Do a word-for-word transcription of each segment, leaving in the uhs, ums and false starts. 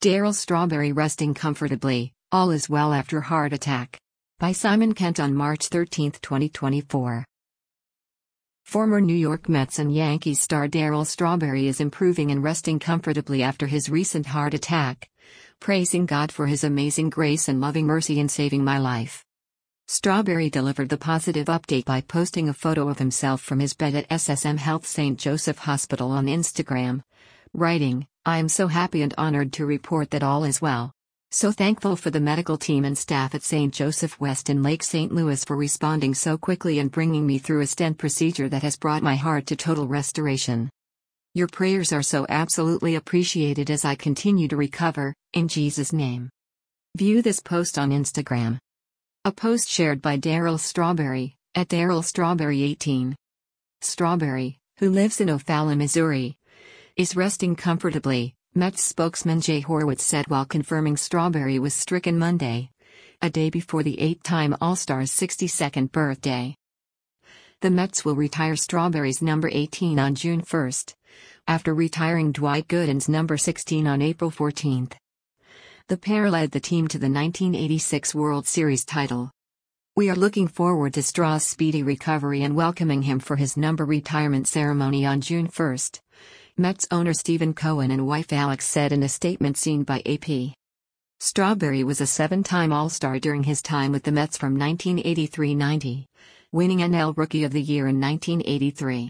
Darryl Strawberry resting comfortably, all is well after heart attack. By Simon Kent on March thirteenth, twenty twenty-four. Former New York Mets and Yankees star Darryl Strawberry is improving and resting comfortably after his recent heart attack, praising God for his amazing grace and loving mercy in saving my life. Strawberry delivered the positive update by posting a photo of himself from his bed at S S M Health Saint Joseph Hospital on Instagram, writing, "I am so happy and honored to report that all is well. So thankful for the medical team and staff at Saint Joseph West in Lake Saint Louis for responding so quickly and bringing me through a stent procedure that has brought my heart to total restoration. Your prayers are so absolutely appreciated as I continue to recover, in Jesus' name." View this post on Instagram. A post shared by Darryl Strawberry, at Darryl Strawberry eighteen. Strawberry, who lives in O'Fallon, Missouri, is resting comfortably, Mets spokesman Jay Horwitz said while confirming Strawberry was stricken Monday, a day before the eight-time All-Star's sixty-second birthday. The Mets will retire Strawberry's number eighteen on June first, after retiring Dwight Gooden's number sixteen on April fourteenth. The pair led the team to the nineteen eighty-six World Series title. "We are looking forward to Straw's speedy recovery and welcoming him for his number retirement ceremony on June first, Mets owner Stephen Cohen and wife Alex said in a statement seen by A P. Strawberry was a seven-time All-Star during his time with the Mets from nineteen eighty-three ninety, winning N L Rookie of the Year in nineteen eighty-three.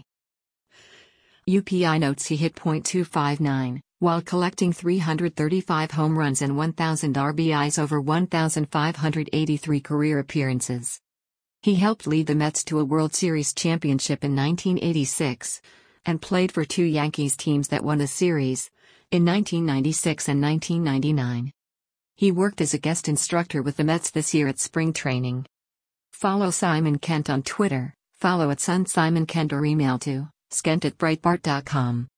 U P I notes he hit point two five nine, while collecting three hundred thirty-five home runs and one thousand R B Is over one thousand five hundred eighty-three career appearances. He helped lead the Mets to a World Series championship in nineteen eighty-six, and played for two Yankees teams that won the series, in nineteen ninety-six and nineteen ninety-nine. He worked as a guest instructor with the Mets this year at spring training. Follow Simon Kent on Twitter, follow at Son Simon Kent or email to skent at breitbart dot com.